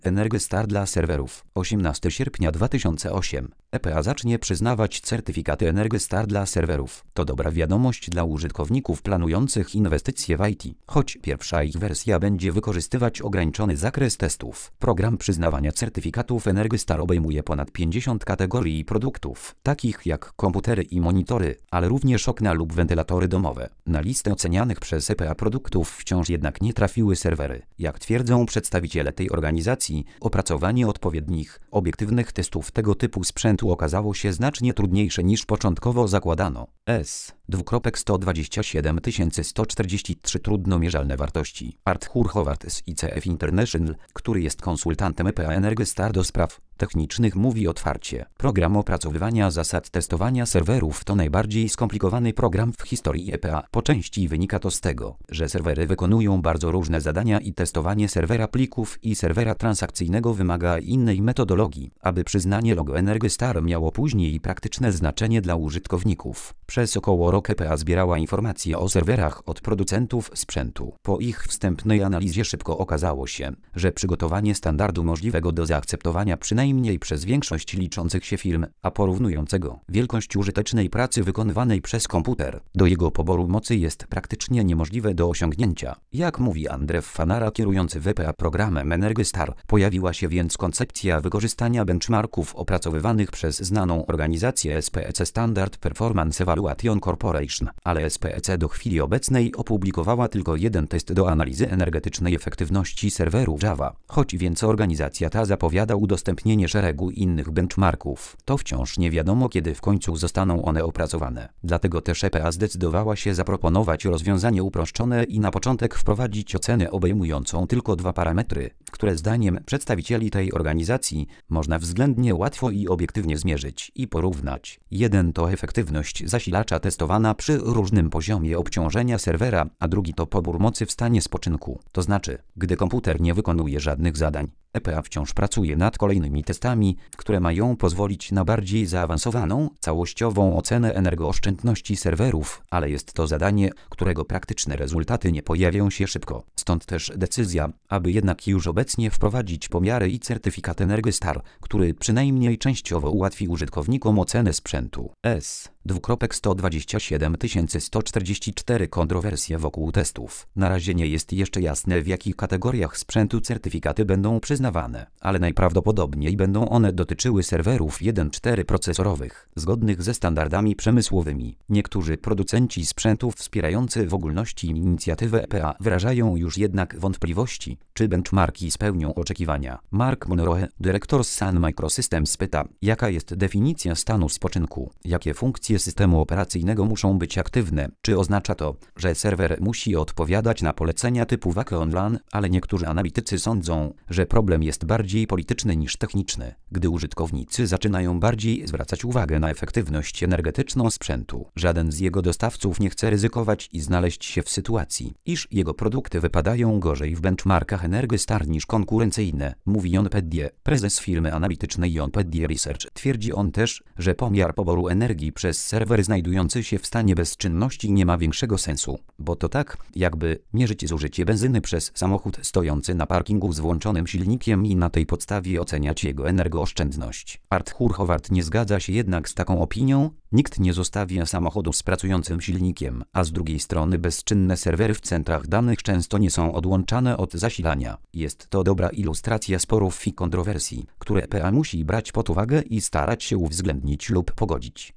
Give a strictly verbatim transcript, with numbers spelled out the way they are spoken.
Energystar dla serwerów. osiemnastego sierpnia dwa tysiące ósmego. E P A zacznie przyznawać certyfikaty Energystar dla serwerów. To dobra wiadomość dla użytkowników planujących inwestycje w I T. Choć pierwsza ich wersja będzie wykorzystywać ograniczony zakres testów. Program przyznawania certyfikatów Energystar obejmuje ponad pięćdziesiąt kategorii produktów, takich jak komputery i monitory, ale również okna lub wentylatory domowe. Na listę ocenianych przez E P A produktów wciąż jednak nie trafiły serwery. Jak twierdzą przedstawiciele tej organizacji, opracowanie odpowiednich, obiektywnych testów tego typu sprzętu okazało się znacznie trudniejsze niż początkowo zakładano. S. sto dwadzieścia siedem tysięcy sto czterdzieści trzy trudno mierzalne wartości. Arthur Howard z I C F International, który jest konsultantem E P A Energystar do spraw technicznych, mówi otwarcie: program opracowywania zasad testowania serwerów to najbardziej skomplikowany program w historii E P A. Po części wynika to z tego, że serwery wykonują bardzo różne zadania i testowanie serwera plików i serwera transakcyjnego wymaga innej metodologii, aby przyznanie logo Energystar miało później praktyczne znaczenie dla użytkowników. Przez około rok E P A zbierała informacje o serwerach od producentów sprzętu. Po ich wstępnej analizie szybko okazało się, że przygotowanie standardu możliwego do zaakceptowania przynajmniej przez większość liczących się firm, a porównującego wielkość użytecznej pracy wykonywanej przez komputer do jego poboru mocy jest praktycznie niemożliwe do osiągnięcia. Jak mówi Andrew Fanara, kierujący w E P A programem Energystar, pojawiła się więc koncepcja wykorzystania benchmarków opracowywanych przez znaną organizację S P E C Standard Performance Evaluation Corporation, ale S P E C do chwili obecnej opublikowała tylko jeden test do analizy energetycznej efektywności serwerów Java. Choć więc organizacja ta zapowiada udostępnienie szeregu innych benchmarków, to wciąż nie wiadomo, kiedy w końcu zostaną one opracowane. Dlatego też E P A zdecydowała się zaproponować rozwiązanie uproszczone i na początek wprowadzić ocenę obejmującą tylko dwa parametry, które zdaniem przedstawicieli tej organizacji można względnie łatwo i obiektywnie zmierzyć i porównać. Jeden to efektywność zasilacza testowana przy różnym poziomie obciążenia serwera, a drugi to pobór mocy w stanie spoczynku. To znaczy, gdy komputer nie wykonuje żadnych zadań. E P A wciąż pracuje nad kolejnymi testami, które mają pozwolić na bardziej zaawansowaną, całościową ocenę energooszczędności serwerów, ale jest to zadanie, którego praktyczne rezultaty nie pojawią się szybko. Stąd też decyzja, aby jednak już obecnie wprowadzić pomiary i certyfikat Energystar, który przynajmniej częściowo ułatwi użytkownikom ocenę sprzętu. S. sto dwadzieścia siedem tysięcy sto czterdzieści cztery Kontrowersje wokół testów. Na razie nie jest jeszcze jasne, w jakich kategoriach sprzętu certyfikaty będą przyznawane, ale najprawdopodobniej będą one dotyczyły serwerów jeden cztery procesorowych, zgodnych ze standardami przemysłowymi. Niektórzy producenci sprzętów wspierający w ogólności inicjatywę E P A wyrażają już jednak wątpliwości, czy benchmarki spełnią oczekiwania. Mark Monroe, dyrektor z Sun Microsystems, pyta, jaka jest definicja stanu spoczynku, jakie funkcje systemu operacyjnego muszą być aktywne, czy oznacza to, że serwer musi odpowiadać na polecenia typu wake online, ale niektórzy analitycy sądzą, że problem jest bardziej polityczny niż techniczny, gdy użytkownicy zaczynają bardziej zwracać uwagę na efektywność energetyczną sprzętu. Żaden z jego dostawców nie chce ryzykować i znaleźć się w sytuacji, iż jego produkty wypadają gorzej w benchmarkach Energystar niż konkurencyjne, mówi Jon Pedie, prezes firmy analitycznej Jon Pedie Research. Twierdzi on też, że pomiar poboru energii przez serwer znajdujący się w stanie bezczynności nie ma większego sensu, bo to tak, jakby mierzyć zużycie benzyny przez samochód stojący na parkingu z włączonym silnikiem i na tej podstawie oceniać jego energooszczędność. Arthur Howard nie zgadza się jednak z taką opinią. Nikt nie zostawia samochodu z pracującym silnikiem, a z drugiej strony bezczynne serwery w centrach danych często nie są odłączane od zasilania. Jest to dobra ilustracja sporów i kontrowersji, które E P A musi brać pod uwagę i starać się uwzględnić lub pogodzić.